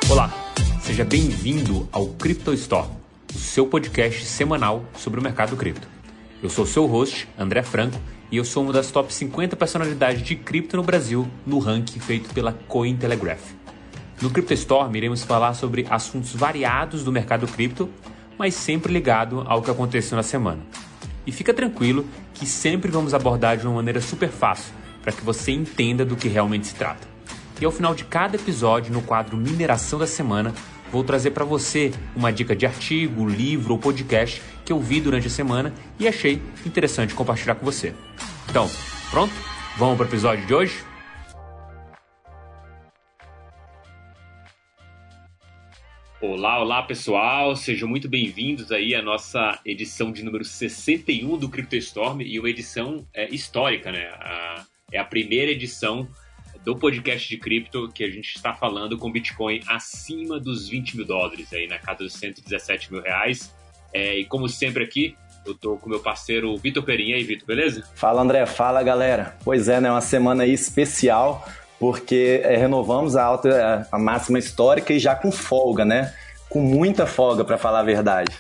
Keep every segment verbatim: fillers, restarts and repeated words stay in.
Olá, seja bem-vindo ao Crypto Store, o seu podcast semanal sobre o mercado cripto. Eu sou o seu host, André Franco, e eu sou uma das top cinquenta personalidades de cripto no Brasil no ranking feito pela Cointelegraph. No Crypto Store iremos falar sobre assuntos variados do mercado cripto, mas sempre ligado ao que aconteceu na semana. E fica tranquilo que sempre vamos abordar de uma maneira super fácil, para que você entenda do que realmente se trata. E ao final de cada episódio, no quadro Mineração da Semana, vou trazer para você uma dica de artigo, livro ou podcast que eu vi durante a semana e achei interessante compartilhar com você. Então, pronto? Vamos para o episódio de hoje? Olá, olá pessoal, sejam muito bem-vindos aí à nossa edição de número sessenta e um do Crypto Storm e uma edição é, histórica, né? A, é a primeira edição do podcast de cripto que a gente está falando com Bitcoin acima dos vinte mil dólares, aí na casa dos cento e dezessete mil reais. É, e como sempre aqui, eu tô com meu parceiro Vitor Perim. E aí, Vitor, beleza? Fala, André. Fala, galera. Pois é, né? Uma semana aí especial, porque é, renovamos a, alta, a máxima histórica e já com folga, né? Com muita folga, para falar a verdade.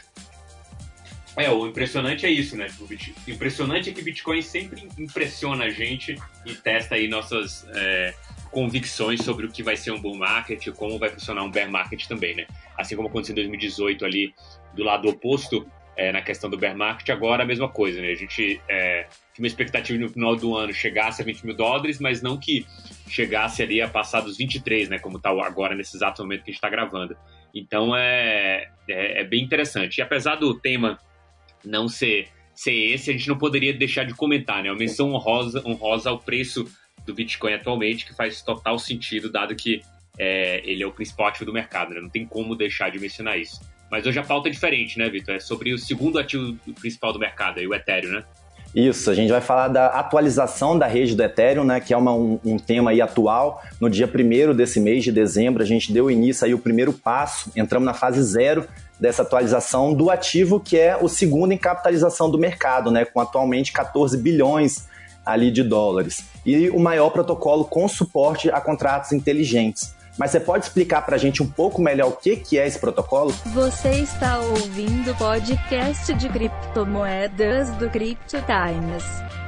É, o impressionante é isso, né? O impressionante é que Bitcoin sempre impressiona a gente e testa aí nossas é, convicções sobre o que vai ser um bull market e como vai funcionar um bear market também, né? Assim como aconteceu em dois mil e dezoito ali, do lado oposto, é, na questão do bear market, agora a mesma coisa, né? A gente é, tinha uma expectativa no final do ano chegasse a vinte mil dólares, mas não que chegasse ali a passar dos vinte e três, né? Como está agora nesse exato momento que a gente está gravando. Então é, é, é bem interessante. E apesar do tema não ser, ser esse, a gente não poderia deixar de comentar, né? Uma menção honrosa, honrosa ao preço do Bitcoin atualmente, que faz total sentido, dado que é, ele é o principal ativo do mercado, né? Não tem como deixar de mencionar isso. Mas hoje a pauta é diferente, né, Vitor? É sobre o segundo ativo principal do mercado, aí, o Ethereum, né? Isso, a gente vai falar da atualização da rede do Ethereum, né, que é uma, um, um tema aí atual. No dia primeiro desse mês de dezembro, a gente deu início aí o primeiro passo, entramos na fase zero dessa atualização do ativo, que é o segundo em capitalização do mercado, né, com atualmente quatorze bilhões ali de dólares. E o maior protocolo com suporte a contratos inteligentes. Mas você pode explicar para a gente um pouco melhor o que, que é esse protocolo? Você está ouvindo o podcast de criptomoedas do CryptoTimes.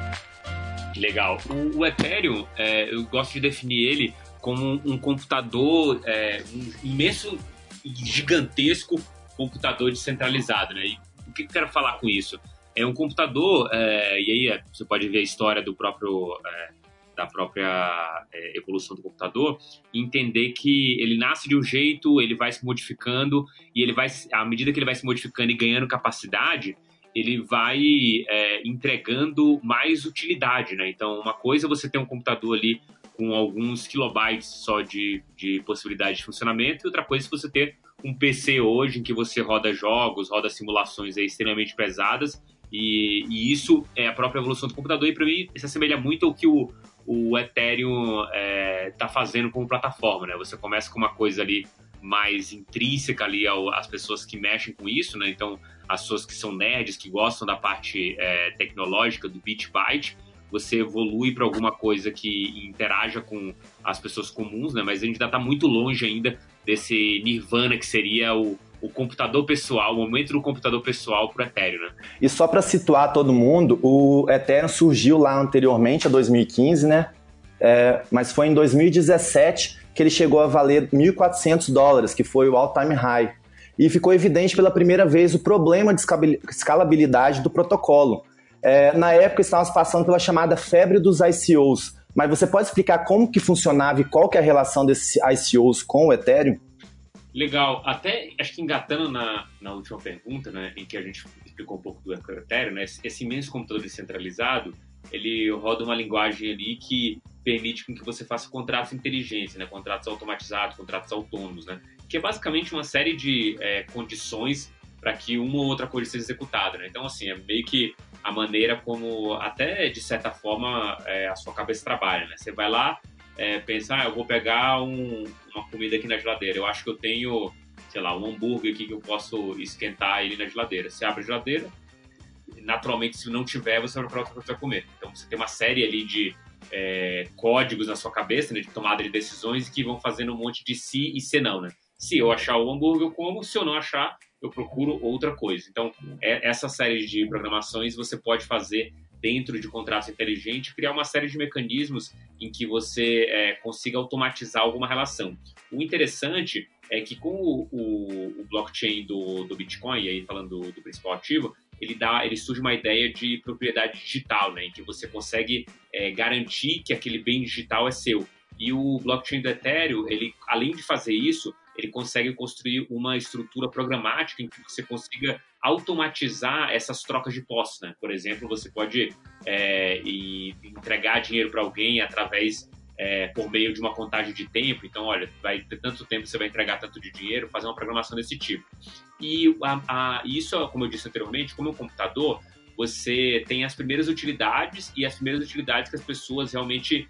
Legal. O, o Ethereum, é, eu gosto de definir ele como um, um computador, é, um imenso e gigantesco computador descentralizado, né? E o que eu quero falar com isso? É um computador, é, e aí você pode ver a história do próprio... É, da própria é, evolução do computador, e entender que ele nasce de um jeito, ele vai se modificando, e ele vai, à medida que ele vai se modificando e ganhando capacidade, ele vai é, entregando mais utilidade, né? Então, uma coisa é você ter um computador ali com alguns kilobytes só de, de possibilidade de funcionamento, e outra coisa é você ter um P C hoje em que você roda jogos, roda simulações aí extremamente pesadas, e, e isso é a própria evolução do computador, e para mim se assemelha muito ao que o o Ethereum está é, fazendo como plataforma, né? Você começa com uma coisa ali mais intrínseca ali ao, às pessoas que mexem com isso, né? Então, as pessoas que são nerds, que gostam da parte é, tecnológica do Bit-Byte, você evolui para alguma coisa que interaja com as pessoas comuns, né? Mas a gente ainda está muito longe ainda desse nirvana que seria o o computador pessoal, o momento do computador pessoal para o Ethereum, né? E só para situar todo mundo, o Ethereum surgiu lá anteriormente, a dois mil e quinze, né? É, mas foi em dois mil e dezessete que ele chegou a valer mil e quatrocentos dólares, que foi o all-time high. E ficou evidente pela primeira vez o problema de escalabilidade do protocolo. É, na época, estávamos passando pela chamada febre dos I C Os. Mas você pode explicar como que funcionava e qual que é a relação desses I C Os com o Ethereum? Legal. Até, acho que engatando na, na última pergunta, né, em que a gente explicou um pouco do Ethereum, né, esse, esse imenso computador descentralizado, ele roda uma linguagem ali que permite com que você faça contratos inteligentes, né, contratos automatizados, contratos autônomos, né, que é basicamente uma série de é, condições para que uma ou outra coisa seja executada, né? Então, assim, é meio que a maneira como, até de certa forma, é, a sua cabeça trabalha, né? Você vai lá, é, pensa, ah, eu vou pegar um, uma comida aqui na geladeira, eu acho que eu tenho, sei lá, um hambúrguer aqui que eu posso esquentar ele na geladeira. Você abre a geladeira, naturalmente, se não tiver, você vai para outra coisa para comer. Então, você tem uma série ali de é, códigos na sua cabeça, né, de tomada de decisões que vão fazendo um monte de sim e se não, né? Se eu achar o hambúrguer, eu como. Se eu não achar, eu procuro outra coisa. Então, é, essa série de programações você pode fazer dentro de contrato inteligente, criar uma série de mecanismos em que você é, consiga automatizar alguma relação. O interessante é que com o, o, o blockchain do, do Bitcoin, e aí falando do, do principal ativo, ele, dá, ele surge uma ideia de propriedade digital, né, em que você consegue é, garantir que aquele bem digital é seu. E o blockchain do Ethereum, ele, além de fazer isso, ele consegue construir uma estrutura programática em que você consiga automatizar essas trocas de posse, né? Por exemplo, você pode é, e entregar dinheiro para alguém através, é, por meio de uma contagem de tempo. Então, olha, vai ter tanto tempo, você vai entregar tanto de dinheiro, fazer uma programação desse tipo. E a, a, isso, como eu disse anteriormente, como um computador, você tem as primeiras utilidades e as primeiras utilidades que as pessoas realmente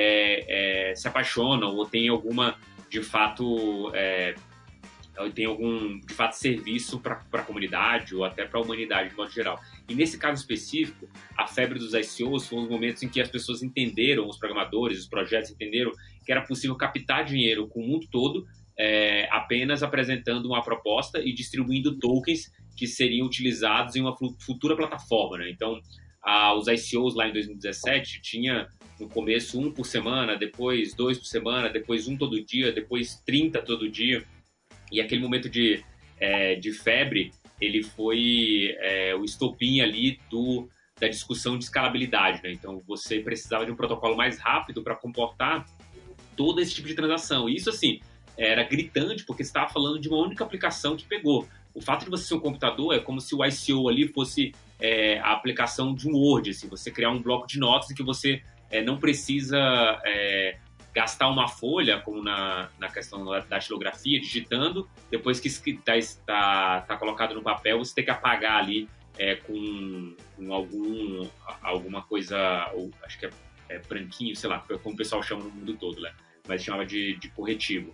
é, é, se apaixonam ou têm alguma, de fato, é, tem algum, de fato, serviço para a comunidade ou até para a humanidade de modo geral. E nesse caso específico, a febre dos I C Os foram os momentos em que as pessoas entenderam, os programadores, os projetos entenderam que era possível captar dinheiro com o mundo todo, é, apenas apresentando uma proposta e distribuindo tokens que seriam utilizados em uma futura plataforma, né? Então, a, os I C Os lá em dois mil e dezessete tinha no começo um por semana, depois dois por semana, depois um todo dia, depois trinta todo dia. E aquele momento de, é, de febre, ele foi é, o estopim ali do, da discussão de escalabilidade, né? Então, você precisava de um protocolo mais rápido para comportar todo esse tipo de transação. E isso, assim, era gritante, porque você estava falando de uma única aplicação que pegou. O fato de você ser um computador é como se o I C O ali fosse é, a aplicação de um Word, assim, você criar um bloco de notas em que você é, não precisa é, gastar uma folha, como na, na questão da datilografia, digitando, depois que está tá, tá colocado no papel, você tem que apagar ali é, com, com algum, alguma coisa, ou, acho que é, é branquinho, sei lá, como o pessoal chama no mundo todo, né? Mas chamava de, de corretivo.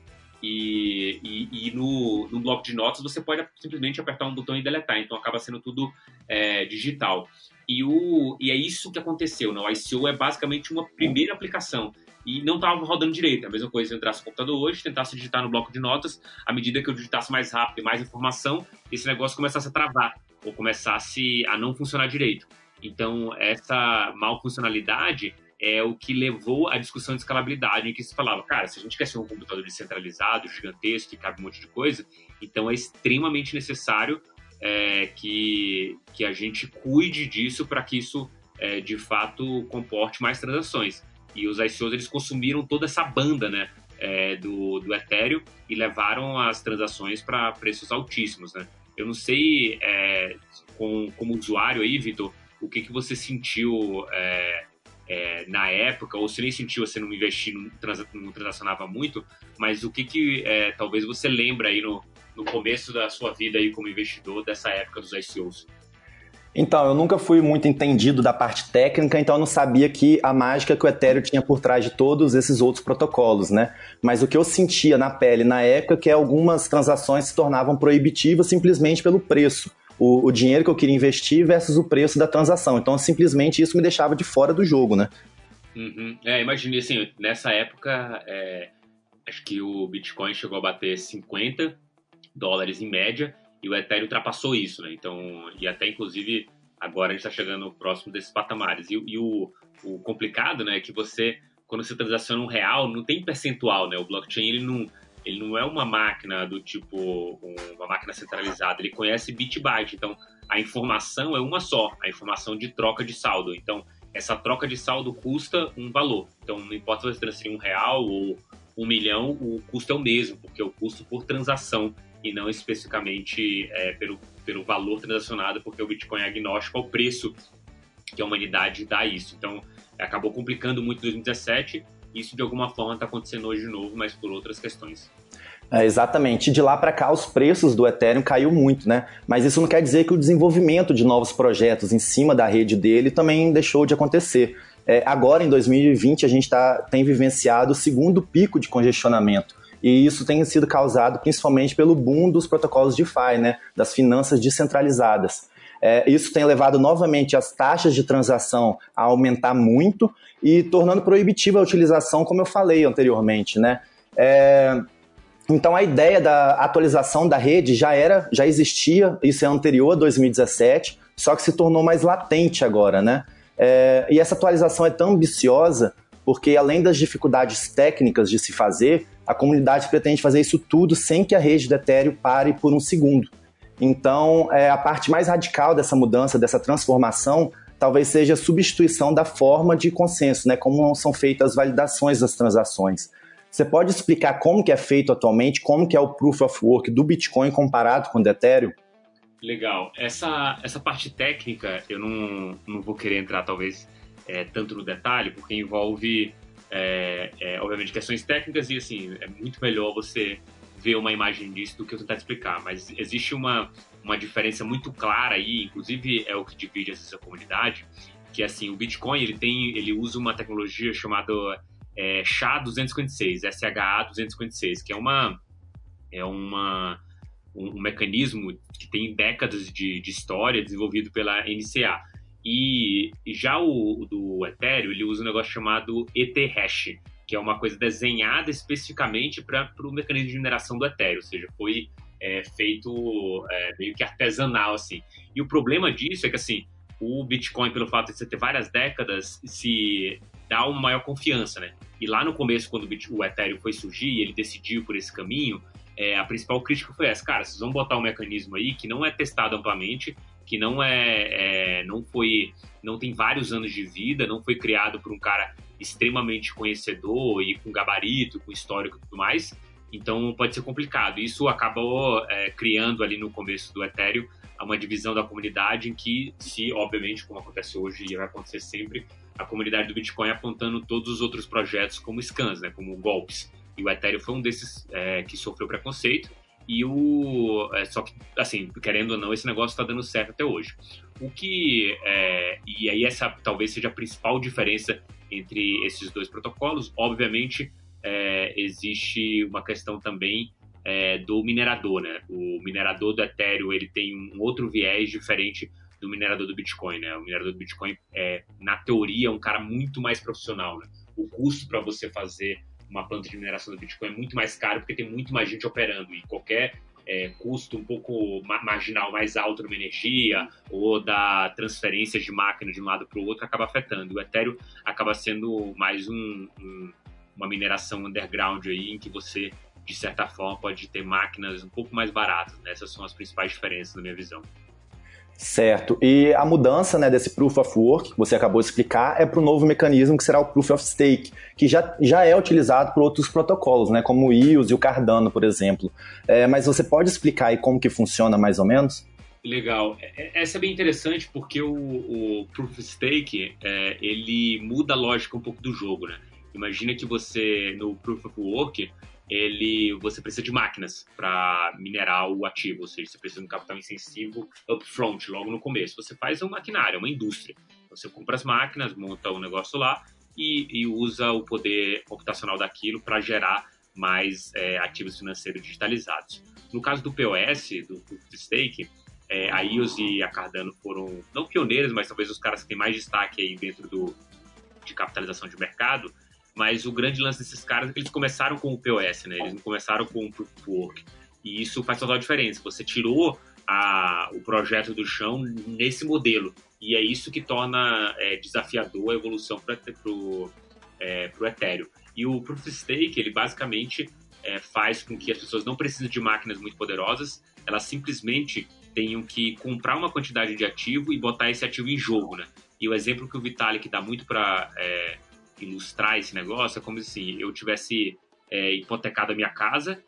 E, e, e no, no bloco de notas você pode simplesmente apertar um botão e deletar, então acaba sendo tudo é, digital. E, o, e é isso que aconteceu, né? O I C O é basicamente uma primeira aplicação e não estava rodando direito. A mesma coisa se eu entrasse no computador hoje, tentasse digitar no bloco de notas, à medida que eu digitasse mais rápido e mais informação, esse negócio começasse a travar ou começasse a não funcionar direito. Então, essa mal funcionalidade é o que levou à discussão de escalabilidade, em que se falava, cara, se a gente quer ser um computador descentralizado, gigantesco, que cabe um monte de coisa, então é extremamente necessário é, que, que a gente cuide disso para que isso, é, de fato, comporte mais transações. E os I C Os, eles consumiram toda essa banda, né, é, do, do Ethereum e levaram as transações para preços altíssimos, né? Eu não sei, é, com, como usuário aí, Vitor, o que, que você sentiu... É, É, na época, ou se nem sentiu, você não investir, não, trans, não transacionava muito, mas o que que é, talvez você lembra aí no, no começo da sua vida aí como investidor dessa época dos I C Os? Então, eu nunca fui muito entendido da parte técnica, então eu não sabia que a mágica que o Ethereum tinha por trás de todos esses outros protocolos, né? Mas o que eu sentia na pele na época é que algumas transações se tornavam proibitivas simplesmente pelo preço. O, o dinheiro que eu queria investir versus o preço da transação. Então, simplesmente, isso me deixava de fora do jogo, né? Uhum. É, imaginei, assim, nessa época, é, acho que o Bitcoin chegou a bater cinquenta dólares em média, e o Ethereum ultrapassou isso, né? Então, e até, inclusive, agora a gente está chegando próximo desses patamares. E, e o, o complicado, né, é que você, quando você transaciona um real, não tem percentual, né? O blockchain, ele não... Ele não é uma máquina do tipo, uma máquina centralizada, ele conhece bit byte, então a informação é uma só, a informação de troca de saldo. Então, essa troca de saldo custa um valor. Então, não importa se você transferir um real ou um milhão, o custo é o mesmo, porque é o custo por transação e não especificamente é, pelo, pelo valor transacionado, porque o Bitcoin é agnóstico ao preço que a humanidade dá a isso. Então, acabou complicando muito em dois mil e dezessete. Isso, de alguma forma, está acontecendo hoje de novo, mas por outras questões. É, exatamente. De lá para cá, os preços do Ethereum caiu muito, né? Mas isso não quer dizer que o desenvolvimento de novos projetos em cima da rede dele também deixou de acontecer. É, agora, em dois mil e vinte, a gente tá, tem vivenciado o segundo pico de congestionamento. E isso tem sido causado principalmente pelo boom dos protocolos DeFi, né? Das finanças descentralizadas. É, isso tem levado novamente as taxas de transação a aumentar muito e tornando proibitiva a utilização, como eu falei anteriormente, né? É, Então a ideia da atualização da rede já era, já existia, isso é anterior a dois mil e dezessete, só que se tornou mais latente agora, né? É, e essa atualização é tão ambiciosa porque, além das dificuldades técnicas de se fazer, a comunidade pretende fazer isso tudo sem que a rede do Ethereum pare por um segundo. Então, é, a parte mais radical dessa mudança, dessa transformação, talvez seja a substituição da forma de consenso, né? Como são feitas as validações das transações. Você pode explicar como que é feito atualmente, como que é o Proof of Work do Bitcoin comparado com o do Ethereum? Legal. Essa, essa parte técnica, eu não, não vou querer entrar, talvez, é, tanto no detalhe, porque envolve, é, é, obviamente, questões técnicas e, assim, é muito melhor você ver uma imagem disso do que eu tentar explicar. Mas existe uma, uma diferença muito clara aí, inclusive é o que divide essa comunidade, que, assim, o Bitcoin, ele, tem, ele usa uma tecnologia chamada... É, S H A duzentos e cinquenta e seis, S H A duzentos e cinquenta e seis, que é, uma, é uma, um, um mecanismo que tem décadas de, de história desenvolvido pela N C A. E, e já o, o do Ethereum, ele usa um negócio chamado ETHash, que é uma coisa desenhada especificamente para o mecanismo de mineração do Ethereum, ou seja, foi é, feito é, meio que artesanal, assim. E o problema disso é que, assim, o Bitcoin, pelo fato de você ter várias décadas, se dá uma maior confiança, né? E lá no começo, quando o Ethereum foi surgir e ele decidiu por esse caminho, é, a principal crítica foi essa: cara, vocês vão botar um mecanismo aí que não é testado amplamente, que não é, é não foi, não tem vários anos de vida, não foi criado por um cara extremamente conhecedor e com gabarito, com histórico e tudo mais, então pode ser complicado. Isso acabou é, criando ali no começo do Ethereum uma divisão da comunidade em que, se, obviamente, como acontece hoje e vai acontecer sempre, a comunidade do Bitcoin apontando todos os outros projetos como scams, né, como golpes. E o Ethereum foi um desses é, que sofreu preconceito. E o... É, só que, assim, querendo ou não, esse negócio está dando certo até hoje. O que... É, e aí essa talvez seja a principal diferença entre esses dois protocolos. Obviamente, é, existe uma questão também é, do minerador, né? O minerador do Ethereum, ele tem um outro viés diferente do minerador do Bitcoin, né? O minerador do Bitcoin, é, na teoria, é um cara muito mais profissional, né? O custo para você fazer uma planta de mineração do Bitcoin é muito mais caro porque tem muito mais gente operando, e qualquer é, custo um pouco marginal mais alto numa energia ou da transferência de máquina de um lado para o outro acaba afetando. O Ethereum acaba sendo mais um, um, uma mineração underground aí, em que você, de certa forma, pode ter máquinas um pouco mais baratas, né? Essas são as principais diferenças na minha visão. Certo. E a mudança, né, desse Proof of Work, que você acabou de explicar, é para o novo mecanismo que será o Proof of Stake, que já, já é utilizado por outros protocolos, né, como o I O S e o Cardano, por exemplo. É, mas você pode explicar aí como que funciona mais ou menos? Legal. Essa é bem interessante porque o, o Proof of Stake, é, ele muda a lógica um pouco do jogo, né? Imagina que você, no Proof of Work, ele, você precisa de máquinas para minerar o ativo, ou seja, você precisa de um capital intensivo upfront, logo no começo. Você faz um maquinário, uma indústria. Você compra as máquinas, monta um negócio lá e, e usa o poder computacional daquilo para gerar mais é, ativos financeiros digitalizados. No caso do P O S, do Proof of Stake, é, a I O S e a Cardano foram, não pioneiros, mas talvez os caras que têm mais destaque aí dentro do, de capitalização de mercado. Mas o grande lance desses caras é que eles começaram com o P O S, né? Eles não começaram com o Proof of Work. E isso faz total diferença. Você tirou a, o projeto do chão nesse modelo. E é isso que torna é, desafiador a evolução para o é, Ethereum. E o Proof of Stake, ele basicamente é, faz com que as pessoas não precisem de máquinas muito poderosas, elas simplesmente tenham que comprar uma quantidade de ativo e botar esse ativo em jogo, né? E o exemplo que o Vitalik dá muito para... É, ilustrar esse negócio é como se eu tivesse é, hipotecado a minha casa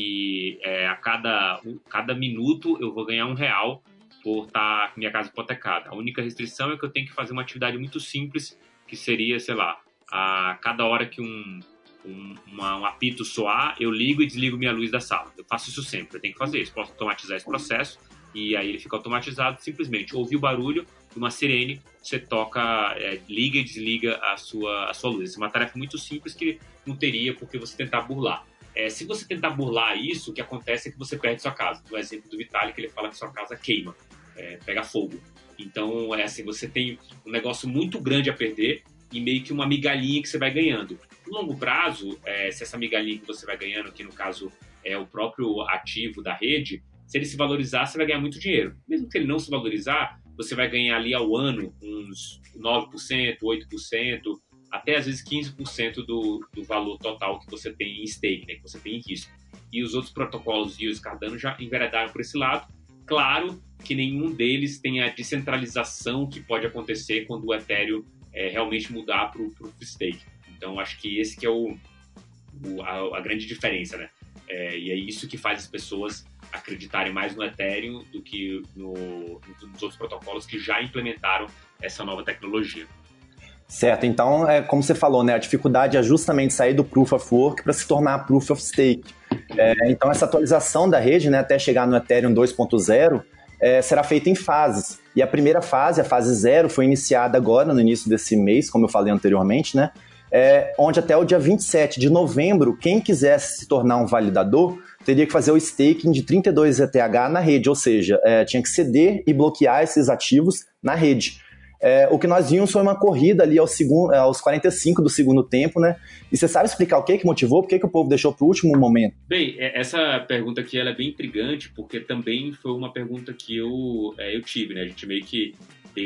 e é, a cada, cada minuto eu vou ganhar um real por estar com minha casa hipotecada. A única restrição é que eu tenho que fazer uma atividade muito simples, que seria, sei lá, a cada hora que um, um, uma, um apito soar, eu ligo e desligo minha luz da sala. Eu faço isso sempre, eu tenho que fazer isso. Posso automatizar esse processo e aí ele fica automatizado, simplesmente ouvir o barulho de uma sirene, você toca, é, liga e desliga a sua, a sua luz. Essa é uma tarefa muito simples que não teria porque você tentar burlar. É, se você tentar burlar isso, o que acontece é que você perde sua casa. No exemplo do Vitalik, ele fala que sua casa queima, é, pega fogo. Então, é assim, você tem um negócio muito grande a perder e meio que uma migalhinha que você vai ganhando. No longo prazo, é, se essa migalhinha que você vai ganhando, que no caso é o próprio ativo da rede, se ele se valorizar, você vai ganhar muito dinheiro. Mesmo que ele não se valorizar, você vai ganhar ali ao ano uns nove por cento, oito por cento, até às vezes quinze por cento do, do valor total que você tem em stake, né, que você tem em risco. E os outros protocolos e os Cardano já enveredaram por esse lado. Claro que nenhum deles tem a descentralização que pode acontecer quando o Ethereum é, realmente mudar para o Proof of Stake. Então, acho que esse que é o, o, a, a grande diferença, né? É, e é isso que faz as pessoas acreditarem mais no Ethereum do que no, nos outros protocolos que já implementaram essa nova tecnologia. Certo, então, é, como você falou, né, a dificuldade é justamente sair do Proof of Work para se tornar Proof of Stake. É, então, essa atualização da rede, né, até chegar no Ethereum dois ponto zero, é, será feita em fases. E a primeira fase, a fase zero, foi iniciada agora, no início desse mês, como eu falei anteriormente, né, é, onde até o dia vinte e sete de novembro, quem quisesse se tornar um validador teria que fazer o staking de trinta e dois E T H na rede, ou seja, é, tinha que ceder e bloquear esses ativos na rede. É, o que nós vimos foi uma corrida ali aos, segundo, aos quarenta e cinco do segundo tempo, né? E você sabe explicar o que que motivou? Por que que o povo deixou para o último momento? Bem, essa pergunta aqui ela é bem intrigante, porque também foi uma pergunta que eu, é, eu tive, né? A gente meio que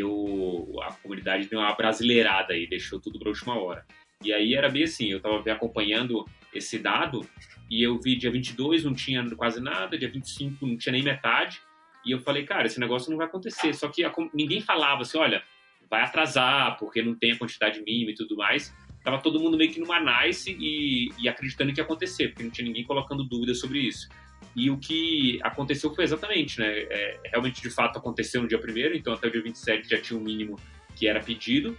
deu, a comunidade deu uma brasileirada aí, deixou tudo para a última hora. E aí era bem assim, eu estava acompanhando esse dado e eu vi dia vinte e dois não tinha quase nada, dia vinte e cinco não tinha nem metade, e eu falei, cara, esse negócio não vai acontecer. Só que a, ninguém falava assim, olha, vai atrasar, porque não tem a quantidade mínima e tudo mais. Tava todo mundo meio que numa nice e, e acreditando que ia acontecer, porque não tinha ninguém colocando dúvidas sobre isso. E o que aconteceu foi exatamente, né? É, realmente, de fato, aconteceu no dia primeiro, então até o dia vinte e sete já tinha um mínimo que era pedido,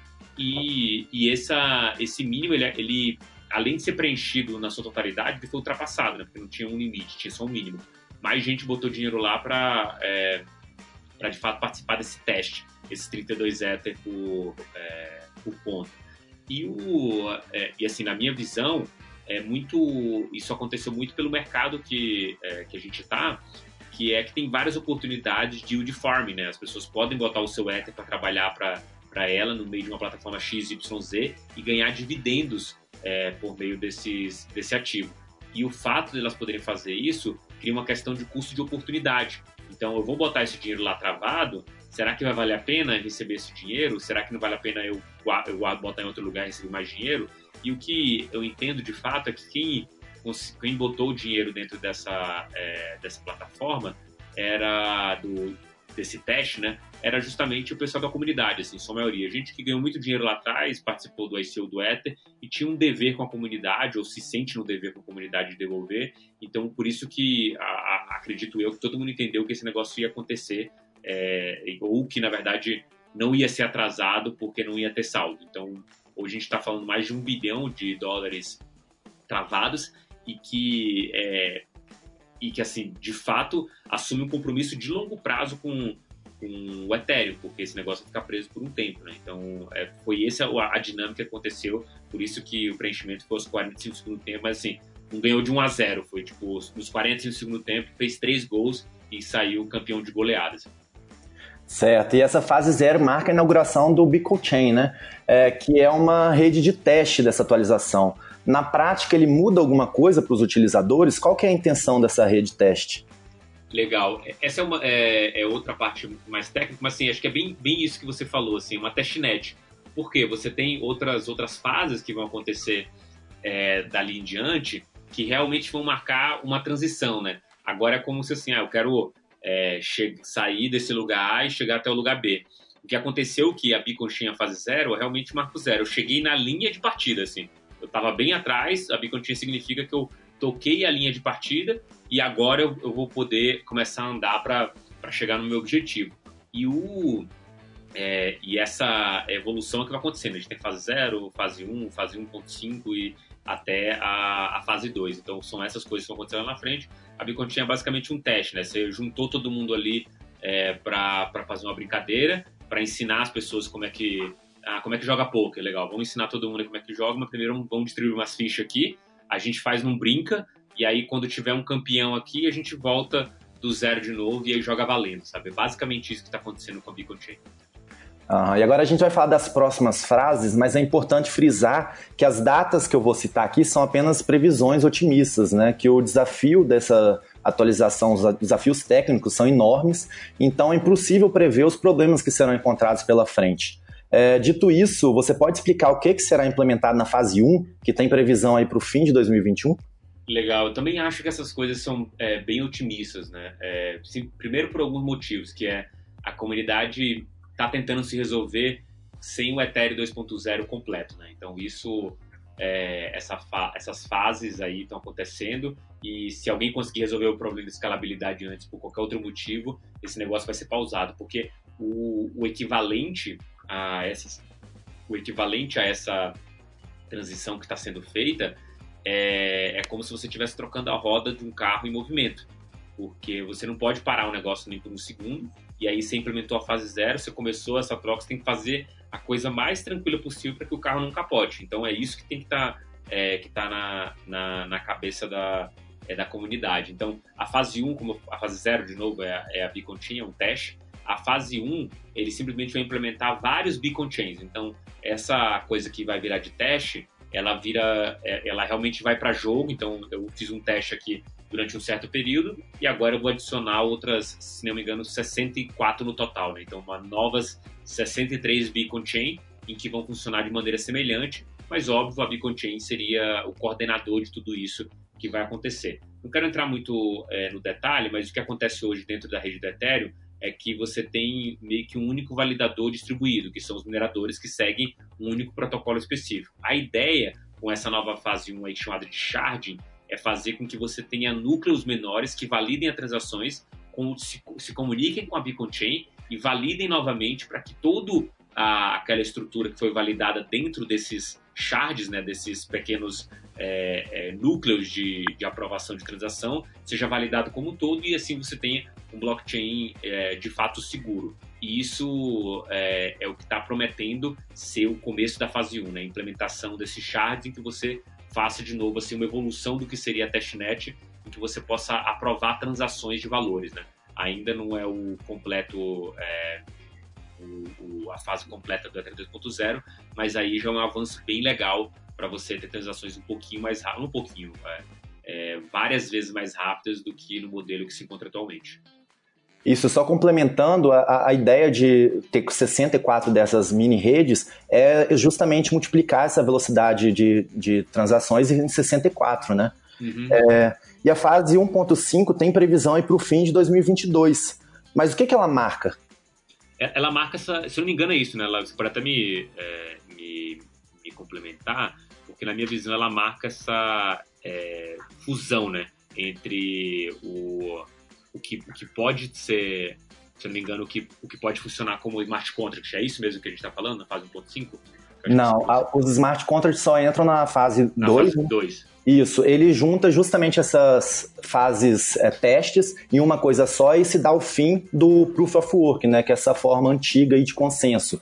e, e essa, esse mínimo, ele, ele, além de ser preenchido na sua totalidade, ele foi ultrapassado, né? Porque não tinha um limite, tinha só um mínimo. Mais gente botou dinheiro lá para, é, para de fato, participar desse teste, esses trinta e dois Ether por, é, por ponto. E, o, é, e assim, na minha visão, é muito, isso aconteceu muito pelo mercado que, é, que a gente está, que é que tem várias oportunidades de yield farming, né? As pessoas podem botar o seu Ether para trabalhar para ela no meio de uma plataforma X Y Z e ganhar dividendos é, por meio desses, desse ativo. E o fato de elas poderem fazer isso cria uma questão de custo de oportunidade. Então, eu vou botar esse dinheiro lá travado, será que vai valer a pena receber esse dinheiro? Será que não vale a pena eu, eu botar em outro lugar e receber mais dinheiro? E o que eu entendo de fato é que quem, quem botou o dinheiro dentro dessa, é, dessa plataforma era do, desse teste, né? Era justamente o pessoal da comunidade, assim, sua maioria. Gente que ganhou muito dinheiro lá atrás, participou do I C O do Ether e tinha um dever com a comunidade, ou se sente no dever com a comunidade de devolver. Então, por isso que a, a, acredito eu que todo mundo entendeu que esse negócio ia acontecer, é, ou que, na verdade, não ia ser atrasado porque não ia ter saldo. Então, hoje a gente está falando mais de um bilhão de dólares travados e que, é, e que, assim, de fato, assume um compromisso de longo prazo com, com o Ethereum, porque esse negócio vai ficar preso por um tempo, né? Então, é, foi essa a, a dinâmica que aconteceu, por isso que o preenchimento foi aos quarenta e cinco do segundo tempo, mas, assim, não ganhou de um a zero, foi, tipo, nos quarenta e cinco do segundo tempo, fez três gols e saiu campeão de goleadas. Certo, e essa fase zero marca a inauguração do BitcoinChain, né? É, que é uma rede de teste dessa atualização. Na prática, ele muda alguma coisa para os utilizadores? Qual que é a intenção dessa rede teste? Legal. Essa é, uma, é, é outra parte mais técnica, mas assim, acho que é bem, bem isso que você falou, assim, uma testnet. Por quê? Você tem outras, outras fases que vão acontecer é, dali em diante que realmente vão marcar uma transição, né? Agora é como se assim, ah, eu quero... É, che- sair desse lugar A e chegar até o lugar B. O que aconteceu que a BitcoinChain fase zero é realmente marco zero. Eu cheguei na linha de partida, assim. Eu estava bem atrás, a BitcoinChain significa que eu toquei a linha de partida e agora eu, eu vou poder começar a andar para chegar no meu objetivo. E, o, é, e essa evolução é que vai acontecendo. A gente tem fase zero, fase um, fase um ponto cinco e até a, a fase dois. Então, são essas coisas que vão acontecer lá na frente. A BitcoinChain é basicamente um teste, né? Você juntou todo mundo ali é, para fazer uma brincadeira, para ensinar as pessoas como é que, ah, como é que joga poker, legal. Vamos ensinar todo mundo como é que joga, mas primeiro vamos distribuir umas fichas aqui, a gente faz num brinca, e aí quando tiver um campeão aqui, a gente volta do zero de novo e aí joga valendo, sabe? É basicamente isso que está acontecendo com a BitcoinChain. Uhum. E agora a gente vai falar das próximas frases, mas é importante frisar que as datas que eu vou citar aqui são apenas previsões otimistas, né? Que o desafio dessa atualização, os desafios técnicos são enormes, então é impossível prever os problemas que serão encontrados pela frente. É, dito isso, você pode explicar o que, que será implementado na fase um, que tem previsão aí para o fim de dois mil e vinte e um? Legal, eu também acho que essas coisas são é, bem otimistas, né? É, sim, primeiro por alguns motivos, que é a comunidade está tentando se resolver sem o Ethereum dois ponto zero completo, né? Então isso, é, essa fa- essas fases aí estão acontecendo e se alguém conseguir resolver o problema de escalabilidade antes por qualquer outro motivo, esse negócio vai ser pausado, porque o, o equivalente a essas, o equivalente a essa transição que está sendo feita é, é como se você estivesse trocando a roda de um carro em movimento, porque você não pode parar o negócio nem por um segundo. E aí você implementou a fase zero, você começou essa troca, você tem que fazer a coisa mais tranquila possível para que o carro não capote. Então é isso que tem que estar tá, é, que tá na, na, na cabeça da, é, da comunidade. Então a fase um, como a fase zero, de novo, é, é a Beacon Chain, é um teste. A fase um, ele simplesmente vai implementar vários Beacon Chains. Então essa coisa que vai virar de teste, ela vira, ela realmente vai para jogo. Então eu fiz um teste aqui durante um certo período, e agora eu vou adicionar outras, se não me engano, sessenta e quatro no total, né? Então, uma novas sessenta e três Beacon Chain, em que vão funcionar de maneira semelhante, mas, óbvio, a Beacon Chain seria o coordenador de tudo isso que vai acontecer. Não quero entrar muito é, no detalhe, mas o que acontece hoje dentro da rede do Ethereum é que você tem meio que um único validador distribuído, que são os mineradores que seguem um único protocolo específico. A ideia, com essa nova fase um aí chamada de sharding, é fazer com que você tenha núcleos menores que validem as transações, com, se, se comuniquem com a Beacon Chain e validem novamente para que toda a, aquela estrutura que foi validada dentro desses shards, né, desses pequenos é, é, núcleos de, de aprovação de transação, seja validado como um todo e assim você tenha um blockchain é, de fato seguro. E isso é, é o que está prometendo ser o começo da fase um, né, a implementação desses shards em que você faça de novo assim, uma evolução do que seria a testnet, em que você possa aprovar transações de valores, né? Ainda não é o completo, é, o, o, a fase completa do Ethereum dois ponto zero, mas aí já é um avanço bem legal para você ter transações um pouquinho mais rápidas, um pouquinho, é, é, várias vezes mais rápidas do que no modelo que se encontra atualmente. Isso, só complementando, a, a ideia de ter sessenta e quatro dessas mini-redes é justamente multiplicar essa velocidade de, de transações em sessenta e quatro, né? Uhum. É, e a fase um ponto cinco tem previsão para o fim de dois mil e vinte e dois. Mas o que, que ela marca? Ela marca, essa, se eu não me engano é isso, né? Ela, você pode até me, é, me, me complementar, porque na minha visão ela marca essa é, fusão, né? Entre o... O que, o que pode ser, se eu não me engano, o que, o que pode funcionar como smart contract. É isso mesmo que a gente está falando, na fase um ponto cinco? Não, a, os smart contracts só entram na fase dois. Na fase dois. Isso, ele junta justamente essas fases é, testes em uma coisa só e se dá o fim do Proof of Work, né, que é essa forma antiga aí de consenso.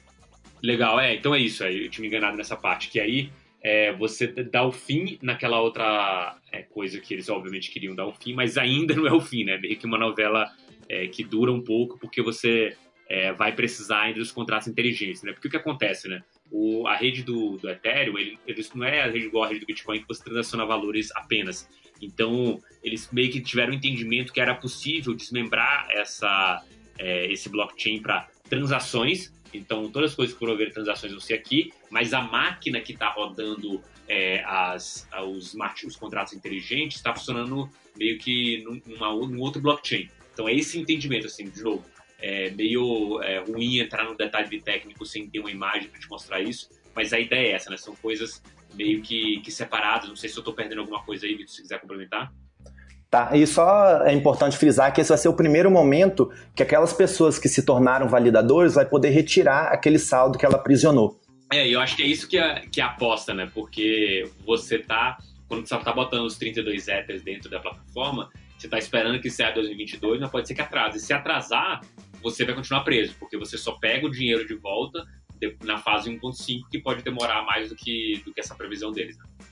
Legal, é, então é isso, aí eu tinha me enganado nessa parte, que aí é, você dá o fim naquela outra é, coisa que eles obviamente queriam dar o fim, mas ainda não é o fim, né? Meio que uma novela é, que dura um pouco, porque você é, vai precisar ainda dos contratos inteligentes, né? Porque o que acontece, né? O, a rede do, do Ethereum, ele, eles não é a rede igual a rede do Bitcoin que você transaciona valores apenas. Então, eles meio que tiveram o entendimento que era possível desmembrar essa, é, esse blockchain para transações. Então, todas as coisas que foram ver transações vão ser aqui, mas a máquina que está rodando é, as, os, smart, os contratos inteligentes está funcionando meio que numa, num outro blockchain. Então, é esse entendimento, assim, de novo. É meio é, ruim entrar no detalhe técnico sem ter uma imagem para te mostrar isso, mas a ideia é essa, né? São coisas meio que, que separadas. Não sei se eu estou perdendo alguma coisa aí, Vitor, se quiser complementar. Tá, e só é importante frisar que esse vai ser o primeiro momento que aquelas pessoas que se tornaram validadores vai poder retirar aquele saldo que ela aprisionou. É, eu acho que é isso que é, que é a aposta, né? Porque você tá, quando você tá botando os trinta e dois Ethers dentro da plataforma, você tá esperando que saia dois mil e vinte e dois, mas pode ser que atrase. E se atrasar, você vai continuar preso, porque você só pega o dinheiro de volta na fase um ponto cinco, que pode demorar mais do que, do que essa previsão deles, né?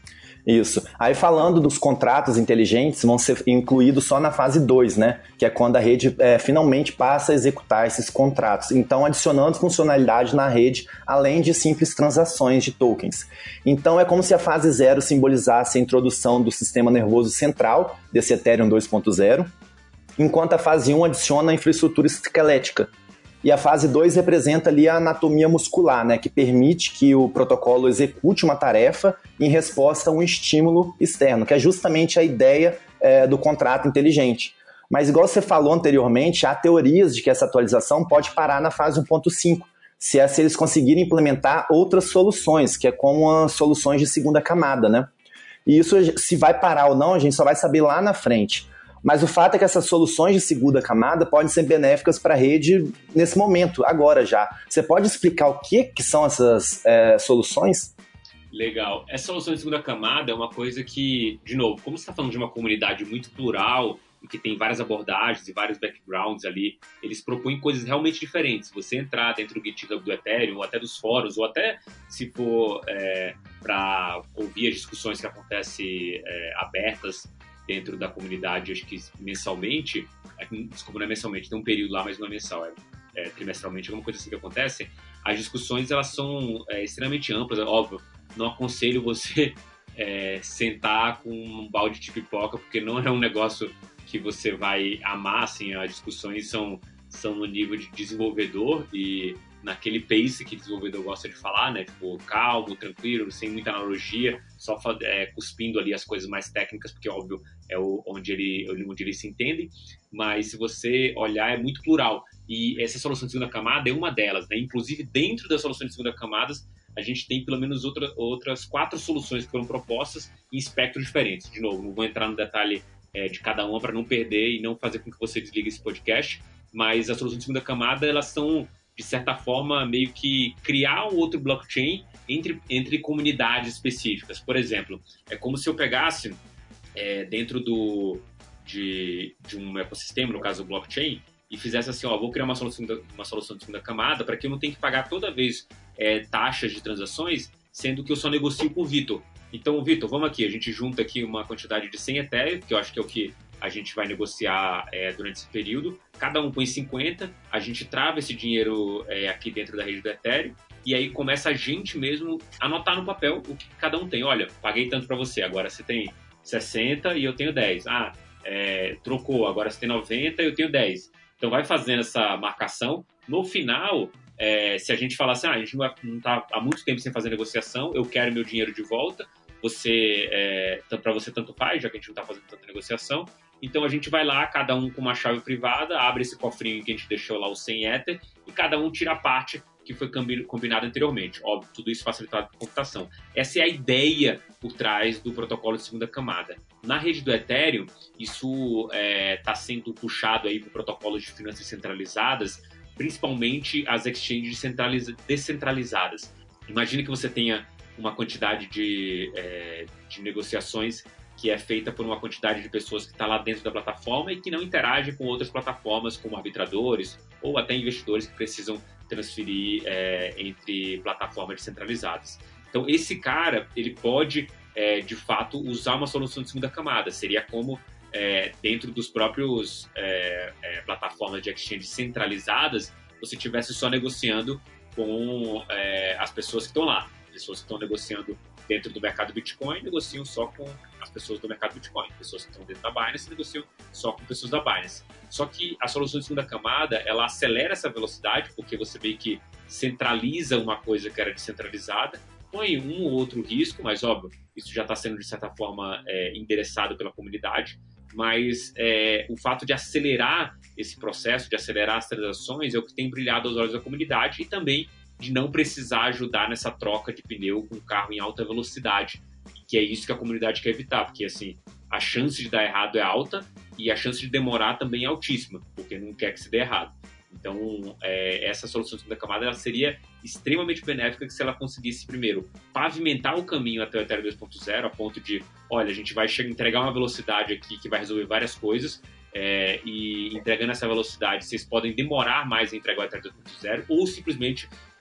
Isso. Aí falando dos contratos inteligentes, vão ser incluídos só na fase dois, né? Que é quando a rede é, finalmente passa a executar esses contratos. Então, adicionando funcionalidade na rede, além de simples transações de tokens. Então, é como se a fase zero simbolizasse a introdução do sistema nervoso central, desse Ethereum dois ponto zero, enquanto a fase um adiciona a infraestrutura esquelética. E a fase dois representa ali a anatomia muscular, né, que permite que o protocolo execute uma tarefa em resposta a um estímulo externo, que é justamente a ideia é, do contrato inteligente. Mas igual você falou anteriormente, há teorias de que essa atualização pode parar na fase um ponto cinco, se, é, se eles conseguirem implementar outras soluções, que é como as soluções de segunda camada, né? E isso, se vai parar ou não, a gente só vai saber lá na frente. Mas o fato é que essas soluções de segunda camada podem ser benéficas para a rede nesse momento, agora já. Você pode explicar o que, que são essas é, soluções? Legal. Essa solução de segunda camada é uma coisa que, de novo, como você está falando de uma comunidade muito plural e que tem várias abordagens e vários backgrounds ali, eles propõem coisas realmente diferentes. Se você entrar dentro do GitHub do Ethereum, ou até dos fóruns, ou até se for é, para ouvir as discussões que acontecem é, abertas dentro da comunidade, acho que mensalmente, desculpa, não é mensalmente, tem um período lá, mas não é mensal, é, é trimestralmente, alguma coisa assim que acontece, as discussões, elas são é, extremamente amplas, é óbvio, não aconselho você é, sentar com um balde de pipoca, porque não é um negócio que você vai amar, assim, as discussões são, são no nível de desenvolvedor e naquele pace que o desenvolvedor gosta de falar, né? Tipo, calmo, tranquilo, sem muita analogia, só é, cuspindo ali as coisas mais técnicas, porque, óbvio, é o, onde, ele, onde eles se entendem. Mas, se você olhar, é muito plural. E essa solução de segunda camada é uma delas, né? Inclusive, dentro da solução de segunda camada, a gente tem pelo menos outra, outras quatro soluções que foram propostas em espectros diferentes. De novo, não vou entrar no detalhe é, de cada uma para não perder e não fazer com que você desligue esse podcast, mas as soluções de segunda camada, elas são, de certa forma, meio que criar um outro blockchain entre, entre comunidades específicas. Por exemplo, é como se eu pegasse é, dentro do, de, de um ecossistema, no caso do blockchain, e fizesse assim, ó, vou criar uma solução, uma solução de segunda camada para que eu não tenha que pagar toda vez é, taxas de transações, sendo que eu só negocio com o Vitor. Então, Vitor, vamos aqui, a gente junta aqui uma quantidade de cem Ethereum, que eu acho que é o que a gente vai negociar é, durante esse período, cada um põe cinquenta, a gente trava esse dinheiro é, aqui dentro da rede do Ethereum, e aí começa a gente mesmo a anotar no papel o que cada um tem. Olha, paguei tanto para você, agora você tem sessenta e eu tenho dez. Ah, é, trocou, agora você tem noventa e eu tenho dez. Então vai fazendo essa marcação. No final, é, se a gente falar assim, ah, a gente não está há muito tempo sem fazer negociação, eu quero meu dinheiro de volta, você, é, para você tanto faz, já que a gente não está fazendo tanta negociação. Então a gente vai lá, cada um com uma chave privada, abre esse cofrinho que a gente deixou lá, o cem Ether, e cada um tira a parte que foi combinado anteriormente. Óbvio, tudo isso facilitado por computação. Essa é a ideia por trás do protocolo de segunda camada. Na rede do Ethereum, isso está é, tá sendo puxado aí por protocolos de finanças centralizadas, principalmente as exchanges descentralizadas. Imagine que você tenha uma quantidade de, é, de negociações que é feita por uma quantidade de pessoas que está lá dentro da plataforma e que não interage com outras plataformas, como arbitradores ou até investidores que precisam transferir é, entre plataformas descentralizadas. Então, esse cara, ele pode, é, de fato, usar uma solução de segunda camada. Seria como, é, dentro dos próprios é, é, plataformas de exchange centralizadas, você estivesse só negociando com é, as pessoas que estão lá. Pessoas que estão negociando dentro do mercado Bitcoin negociam só com as pessoas do mercado Bitcoin. Pessoas que estão dentro da Binance negociam só com pessoas da Binance. Só que a solução de segunda camada, ela acelera essa velocidade, porque você vê que centraliza uma coisa que era descentralizada, põe um ou outro risco, mas óbvio, isso já está sendo de certa forma é, endereçado pela comunidade, mas é, o fato de acelerar esse processo, de acelerar as transações, é o que tem brilhado aos olhos da comunidade e também de não precisar ajudar nessa troca de pneu com carro em alta velocidade, que é isso que a comunidade quer evitar, porque assim, a chance de dar errado é alta e a chance de demorar também é altíssima, porque não quer que se dê errado. Então, é, essa solução de segunda camada ela seria extremamente benéfica se ela conseguisse, primeiro, pavimentar o caminho até o Ethereum dois ponto zero, a ponto de, olha, a gente vai chegar, entregar uma velocidade aqui que vai resolver várias coisas, é, e entregando essa velocidade, vocês podem demorar mais a entregar o Ethereum dois ponto zero, ou simplesmente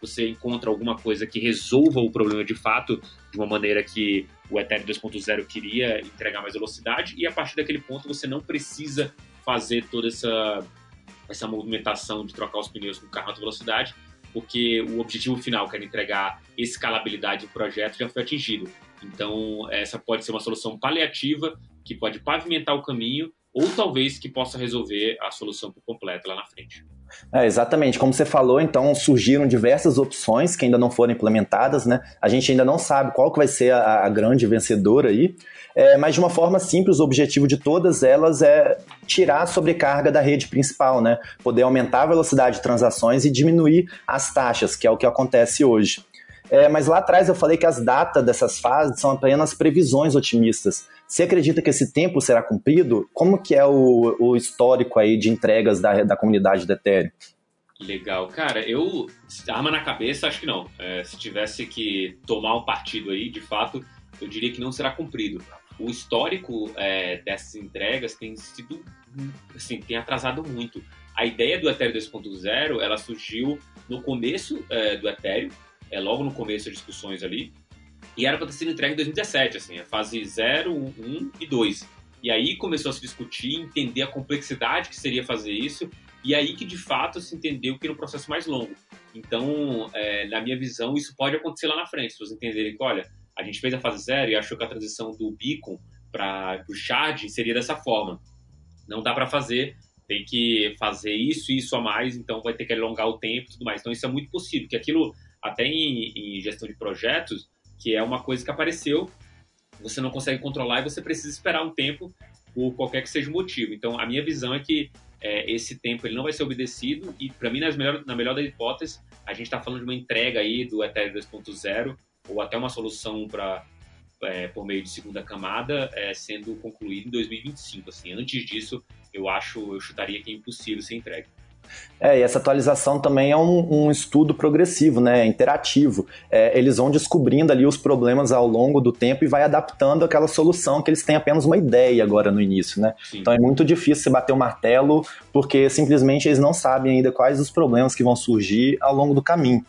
você encontra alguma coisa que resolva o problema de fato, de uma maneira que o Ethereum dois ponto zero queria entregar mais velocidade, e a partir daquele ponto você não precisa fazer toda essa, essa movimentação de trocar os pneus com carro em alta velocidade, porque o objetivo final, que era entregar escalabilidade do projeto, já foi atingido. Então, essa pode ser uma solução paliativa, que pode pavimentar o caminho, ou talvez que possa resolver a solução por completo lá na frente. É, exatamente, como você falou, então surgiram diversas opções que ainda não foram implementadas, né? A gente ainda não sabe qual que vai ser a, a grande vencedora aí, é, mas de uma forma simples, o objetivo de todas elas é tirar a sobrecarga da rede principal, né? Poder aumentar a velocidade de transações e diminuir as taxas, que é o que acontece hoje. É, mas lá atrás eu falei que as datas dessas fases são apenas previsões otimistas. Você acredita que esse tempo será cumprido? Como que é o, o histórico aí de entregas da, da comunidade do Ethereum? Legal. Cara, eu, arma na cabeça, acho que não. É, se tivesse que tomar um partido aí, de fato, eu diria que não será cumprido. O histórico é, dessas entregas tem sido, assim, tem atrasado muito. A ideia do Ethereum dois ponto zero, ela surgiu no começo é, do Ethereum, é, logo no começo das discussões ali, e era para ter sido entregue em dois mil e dezessete, assim, a fase zero, um e dois. E aí começou a se discutir, entender a complexidade que seria fazer isso, e aí que de fato se entendeu que era um processo mais longo. Então, é, na minha visão, isso pode acontecer lá na frente, se vocês entenderem que, olha, a gente fez a fase zero e achou que a transição do Beacon para o Shard seria dessa forma. Não dá para fazer, tem que fazer isso e isso a mais, então vai ter que alongar o tempo e tudo mais. Então isso é muito possível, que aquilo, até em, em gestão de projetos, que é uma coisa que apareceu, você não consegue controlar e você precisa esperar um tempo por qualquer que seja o motivo. Então, a minha visão é que é, esse tempo ele não vai ser obedecido e, para mim, nas melhor, na melhor das hipóteses, a gente está falando de uma entrega aí do Ethereum dois ponto zero ou até uma solução para é, por meio de segunda camada é, sendo concluída em dois mil e vinte e cinco. Assim. Antes disso, eu acho, eu chutaria que é impossível ser entregue. É, e essa atualização também é um, um estudo progressivo, né, interativo. É, eles vão descobrindo ali os problemas ao longo do tempo e vai adaptando aquela solução que eles têm apenas uma ideia agora no início, né? Sim. Então é muito difícil você bater o martelo porque simplesmente eles não sabem ainda quais os problemas que vão surgir ao longo do caminho.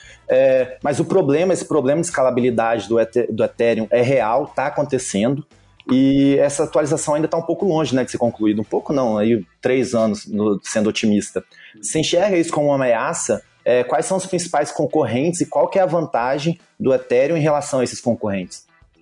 É, mas o problema, esse problema de escalabilidade do, do Ethereum é real, está acontecendo. E essa atualização ainda está um pouco longe, né, de ser concluída. Um pouco não, aí três anos no, sendo otimista. Você enxerga isso como uma ameaça? É, quais são os principais concorrentes e qual que é a vantagem do Ethereum em relação a esses concorrentes?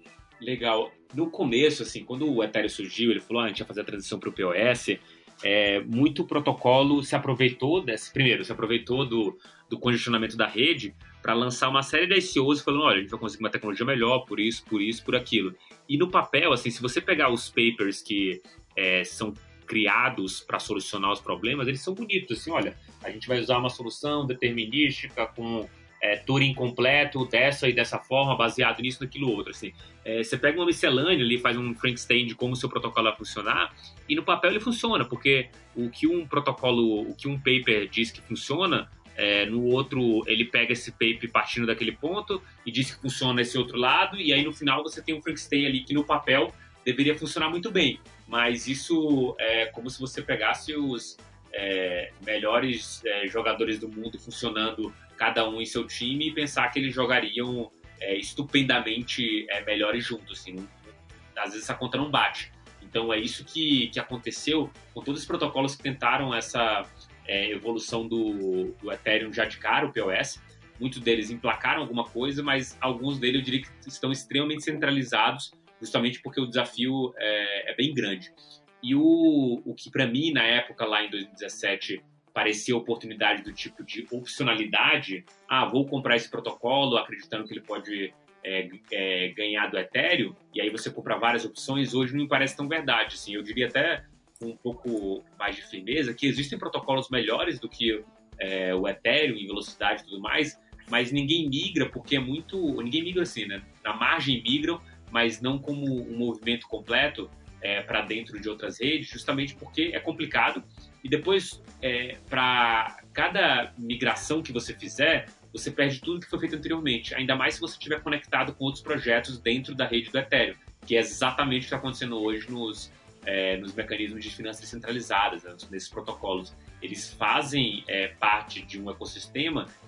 Legal. No começo, assim, quando o Ethereum surgiu, ele falou, ah, a gente ia fazer a transição para o P O S, é, muito protocolo se aproveitou desse, primeiro, se aproveitou do, do congestionamento da rede para lançar uma série de I C Os falando, olha, a gente vai conseguir uma tecnologia melhor por isso, por isso, por aquilo. E no papel, assim, se você pegar os papers que é, são criados para solucionar os problemas, eles são bonitos, assim, olha, a gente vai usar uma solução determinística com é, Turing completo dessa e dessa forma, baseado nisso, naquilo outro, assim. É, você pega uma miscelânea ali, faz um Frankenstein de como o seu protocolo vai funcionar, e no papel ele funciona, porque o que um protocolo, o que um paper diz que funciona, É, no outro, ele pega esse paper partindo daquele ponto e diz que funciona esse outro lado, e aí no final você tem um Frankenstein ali que no papel deveria funcionar muito bem, mas isso é como se você pegasse os é, melhores é, jogadores do mundo funcionando cada um em seu time e pensar que eles jogariam é, estupendamente é, melhores juntos, assim, não, às vezes essa conta não bate. Então é isso que, que aconteceu com todos os protocolos que tentaram essa É, evolução do, do Ethereum já de cara, o P O S. Muitos deles emplacaram alguma coisa, mas alguns deles eu diria que estão extremamente centralizados, justamente porque o desafio é, é bem grande. E o, o que para mim, na época, lá em dois mil e dezessete, parecia oportunidade do tipo de opcionalidade, ah, vou comprar esse protocolo acreditando que ele pode é, é, ganhar do Ethereum, e aí você compra várias opções, hoje não me parece tão verdade. Assim, eu diria até com um pouco mais de firmeza, que existem protocolos melhores do que é, o Ethereum em velocidade e tudo mais, mas ninguém migra porque é muito... Ninguém migra assim, né? Na margem migram, mas não como um movimento completo é, para dentro de outras redes, justamente porque é complicado. E depois, é, para cada migração que você fizer, você perde tudo que foi feito anteriormente, ainda mais se você estiver conectado com outros projetos dentro da rede do Ethereum, que é exatamente o que está acontecendo hoje nos... É, nos mecanismos de finanças descentralizadas, né, nesses protocolos. Eles fazem é, parte de um ecossistema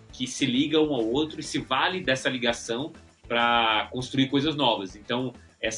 que se ligam um ao outro e se vale dessa ligação para construir coisas novas. Então,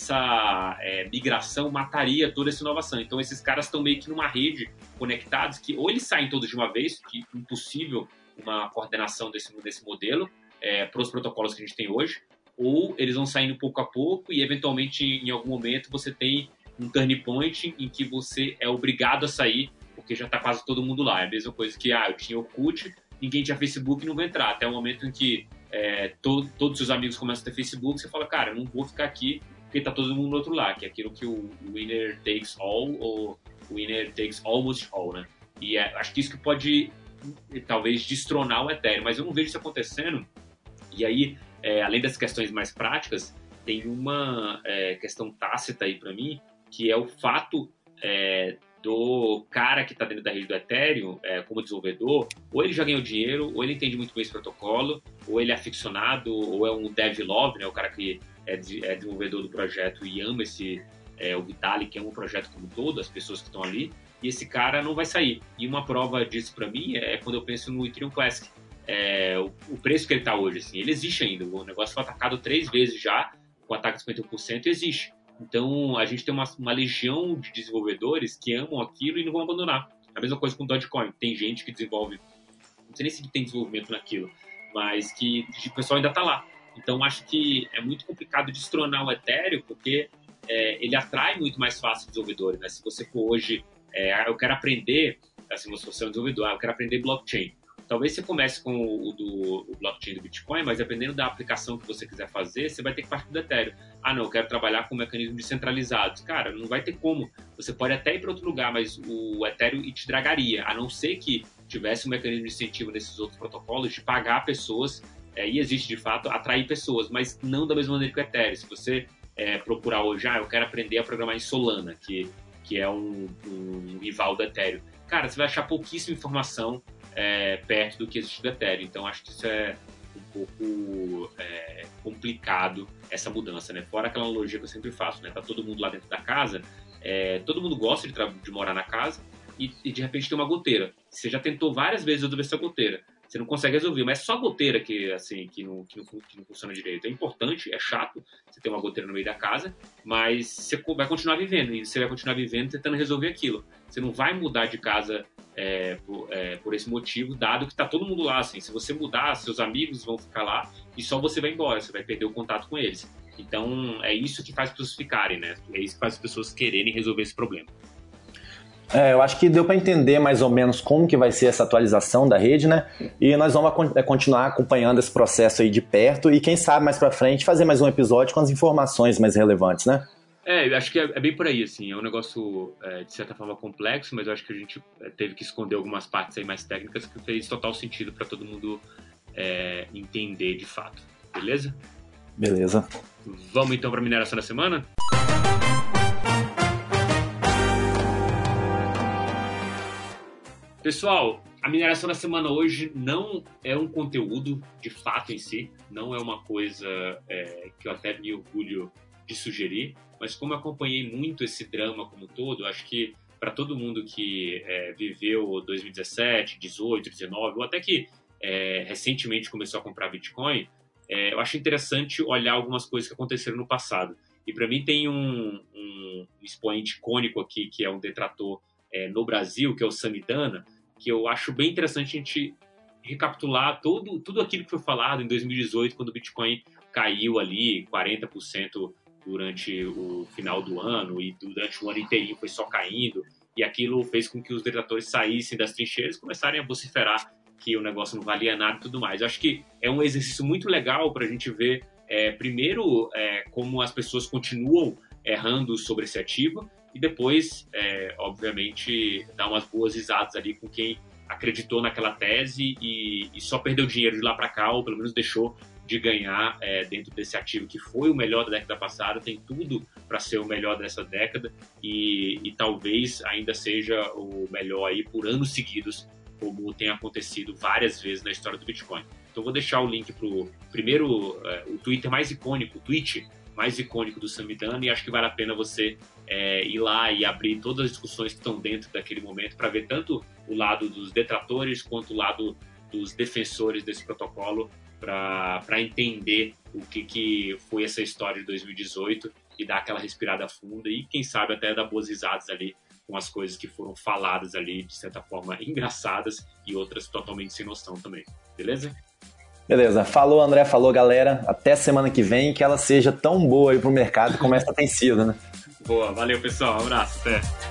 essa é, migração mataria toda essa inovação. Então, esses caras estão meio que numa rede conectados, que ou eles saem todos de uma vez, que é impossível uma coordenação desse, desse modelo é, para os protocolos que a gente tem hoje, ou eles vão saindo pouco a pouco e, eventualmente, em algum momento, você tem um turning point em que você é obrigado a sair, porque já está quase todo mundo lá. É a mesma coisa que, ah, eu tinha Orkut, ninguém tinha Facebook e não vai entrar. Até o momento em que é, to, todos os seus amigos começam a ter Facebook, você fala, cara, eu não vou ficar aqui porque tá todo mundo do outro lado, que é aquilo que o winner takes all, ou winner takes almost all, né? E é, acho que isso que pode, talvez, destronar o Ethereum, mas eu não vejo isso acontecendo. E aí, é, além das questões mais práticas, tem uma é, questão tácita aí para mim, que é o fato é, do cara que está dentro da rede do Ethereum, é, como desenvolvedor, ou ele já ganhou dinheiro, ou ele entende muito bem esse protocolo, ou ele é aficionado, ou é um dev love, né, o cara que é, de, é desenvolvedor do projeto e ama esse, é, o Vitalik, que é um projeto como todo, as pessoas que estão ali, e esse cara não vai sair. E uma prova disso para mim é quando eu penso no Ethereum Classic. É, o, o preço que ele está hoje, assim, ele existe ainda, o negócio foi atacado três vezes já, com ataque de cinquenta e um por cento, existe. Então, a gente tem uma, uma legião de desenvolvedores que amam aquilo e não vão abandonar. A mesma coisa com o Dogecoin. Tem gente que desenvolve, não sei nem se tem desenvolvimento naquilo, mas que o pessoal ainda está lá. Então, acho que é muito complicado destronar o Ethereum, porque é, ele atrai muito mais fácil desenvolvedores, né? Se você for hoje, é, eu quero aprender, assim, se você é um desenvolvedor, ah, eu quero aprender blockchain. Talvez você comece com o, do, o blockchain do Bitcoin, mas dependendo da aplicação que você quiser fazer, você vai ter que partir do Ethereum. Ah, não, eu quero trabalhar com mecanismos descentralizados. Cara, não vai ter como. Você pode até ir para outro lugar, mas o Ethereum te dragaria, a não ser que tivesse um mecanismo de incentivo nesses outros protocolos de pagar pessoas, é, e existe de fato, atrair pessoas, mas não da mesma maneira que o Ethereum. Se você é, procurar hoje, ah, eu quero aprender a programar em Solana, que, que é um, um rival do Ethereum. Cara, você vai achar pouquíssima informação É, perto do que existe do Ethereum. Então, acho que isso é um pouco é, complicado, essa mudança, né? Fora aquela analogia que eu sempre faço, né? Tá todo mundo lá dentro da casa, é, todo mundo gosta de, de morar na casa e, e, de repente, tem uma goteira. Você já tentou várias vezes resolver essa goteira. Você não consegue resolver, mas é só goteira que, assim, que, não, que, não, que não funciona direito. É importante, é chato você ter uma goteira no meio da casa, mas você vai continuar vivendo, e você vai continuar vivendo tentando resolver aquilo. Você não vai mudar de casa é, por, é, por esse motivo, dado que está todo mundo lá. Assim, se você mudar, seus amigos vão ficar lá e só você vai embora, você vai perder o contato com eles. Então, é isso que faz as pessoas ficarem, né? É isso que faz as pessoas quererem resolver esse problema. É, eu acho que deu para entender mais ou menos como que vai ser essa atualização da rede, né? E nós vamos continuar acompanhando esse processo aí de perto e quem sabe mais para frente fazer mais um episódio com as informações mais relevantes, né? É, eu acho que é, é bem por aí, assim, é um negócio é, de certa forma complexo, mas eu acho que a gente teve que esconder algumas partes aí mais técnicas que fez total sentido para todo mundo é, entender de fato, beleza? Beleza. Vamos então para a mineração da semana? Pessoal, a mineração da semana hoje não é um conteúdo de fato em si, não é uma coisa é, que eu até me orgulho de sugerir, mas como eu acompanhei muito esse drama como um todo, acho que para todo mundo que é, viveu dois mil e dezessete, dezoito, dezenove, ou até que é, recentemente começou a comprar Bitcoin, é, eu acho interessante olhar algumas coisas que aconteceram no passado. E para mim tem um, um expoente icônico aqui, que é um detrator É, no Brasil, que é o Samidana, que eu acho bem interessante a gente recapitular todo, tudo aquilo que foi falado em dois mil e dezoito, quando o Bitcoin caiu ali quarenta por cento durante o final do ano e durante o ano inteirinho foi só caindo, e aquilo fez com que os detratores saíssem das trincheiras e começarem a vociferar que o negócio não valia nada e tudo mais. Eu acho que é um exercício muito legal para a gente ver, é, primeiro, é, como as pessoas continuam errando sobre esse ativo, e depois, é, obviamente, dar umas boas risadas ali com quem acreditou naquela tese e, e só perdeu dinheiro de lá para cá, ou pelo menos deixou de ganhar é, dentro desse ativo que foi o melhor da década passada, tem tudo para ser o melhor dessa década e, e talvez ainda seja o melhor aí por anos seguidos, como tem acontecido várias vezes na história do Bitcoin. Então vou deixar o link para o primeiro, é, o Twitter mais icônico, o tweet mais icônico do Samidana, e acho que vale a pena você é, ir lá e abrir todas as discussões que estão dentro daquele momento para ver tanto o lado dos detratores quanto o lado dos defensores desse protocolo para entender o que, que foi essa história de dois mil e dezoito e dar aquela respirada funda e, quem sabe, até dar boas risadas ali com as coisas que foram faladas ali, de certa forma, engraçadas e outras totalmente sem noção também. Beleza? Beleza. Falou, André. Falou, galera. Até semana que vem, que ela seja tão boa aí pro mercado como essa tem sido, né? Boa. Valeu, pessoal. Um abraço. Até.